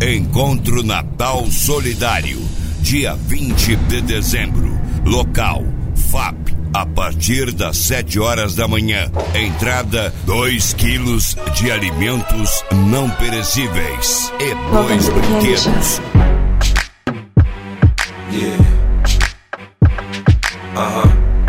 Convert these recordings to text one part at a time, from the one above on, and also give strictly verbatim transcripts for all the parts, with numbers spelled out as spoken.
Encontro Natal Solidário, dia vinte de dezembro. Local, F A P, a partir das sete horas da manhã. Entrada, dois quilos de alimentos não perecíveis e dois brinquedos. Yeah. Uh-huh.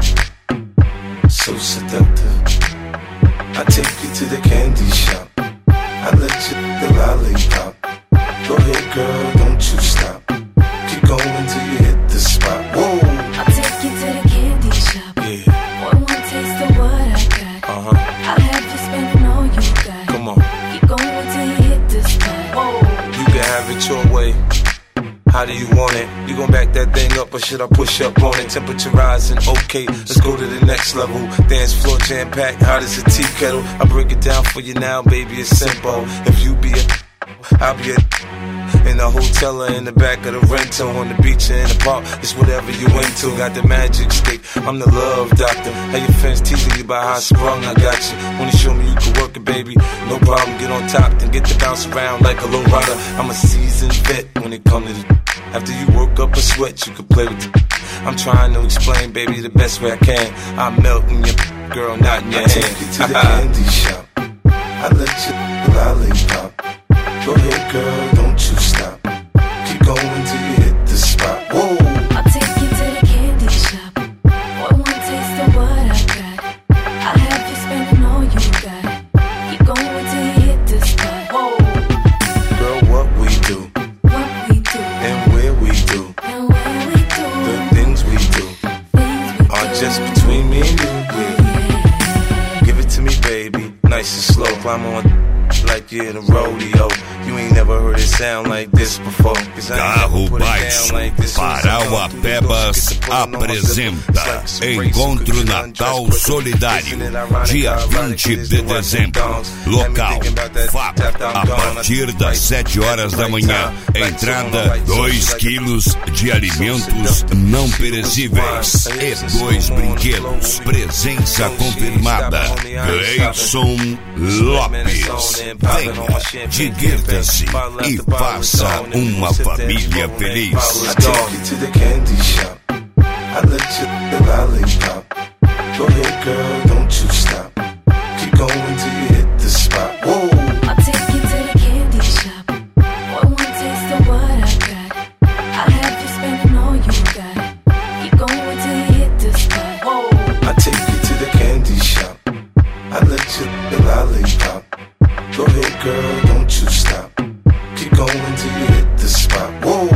So seductive. I take you to the candy shop. I let you the lollipop. Go ahead, girl, don't you stop. Keep going till you hit the spot. Whoa. I'll take you to the candy shop. Yeah. One more taste of what I got. Uh-huh. I'll have you spending all you got. Come on. Keep going till you hit the spot. Whoa. You can have it your way. How do you want it? You gon' back that thing up or should I push up on it? Temperature rising, okay, let's go to the next level. Dance floor jam packed, hot as a tea kettle. I break it down for you now, baby, it's simple. If you be a, I'll be a in the hotel or in the back of the rental, on the beach or in the park, it's whatever you into. Got the magic stick, I'm the love doctor. How your fans teasing you about how I sprung, I got you. Wanna show me you can work it, baby? No problem, get on top, then get to bounce around like a low rider. I'm a seasoned vet when it comes to the. After you work up a sweat, you can play with it. I'm trying to explain, baby, the best way I can. I'm melting your girl, not in your I hand. take you to the candy shop. I let you lollipop. Go ahead, girl, don't you stop. Keep going till you hit the spot. Whoa. I'll take you to the candy shop. One more taste of what I got. I'll have you spending all you got. Keep going till you hit the spot. Whoa. Girl, what we do, What we do and where we do, and where we do. the things we do Things we are do. just between me and you. Yeah. Give it to me, baby, nice and slow. Climb on like you're in a rodeo. You ain't never heard it sound like this before. Carro Baixo, Parauapebas apresenta Encontro Natal Solidário, dia vinte de dezembro. Local, F A P, a partir das sete horas da manhã. Entrada, dois quilos de alimentos não perecíveis e dois brinquedos. Presença confirmada, Gleison Lopes. Venha, divirta-se e faça uma família feliz. I take you to the candy shop. I let you the lollipop. Go ahead, girl, don't you stop. Keep going till you hit the spot. Whoa. I'll take you to the candy shop. One more taste of what I got. I'll have you spending all you got. Keep going till you hit the spot. Whoa. I take you to the candy shop. I let you the lollipop. Go ahead, girl, don't you stop. Keep going till you hit the spot. Whoa.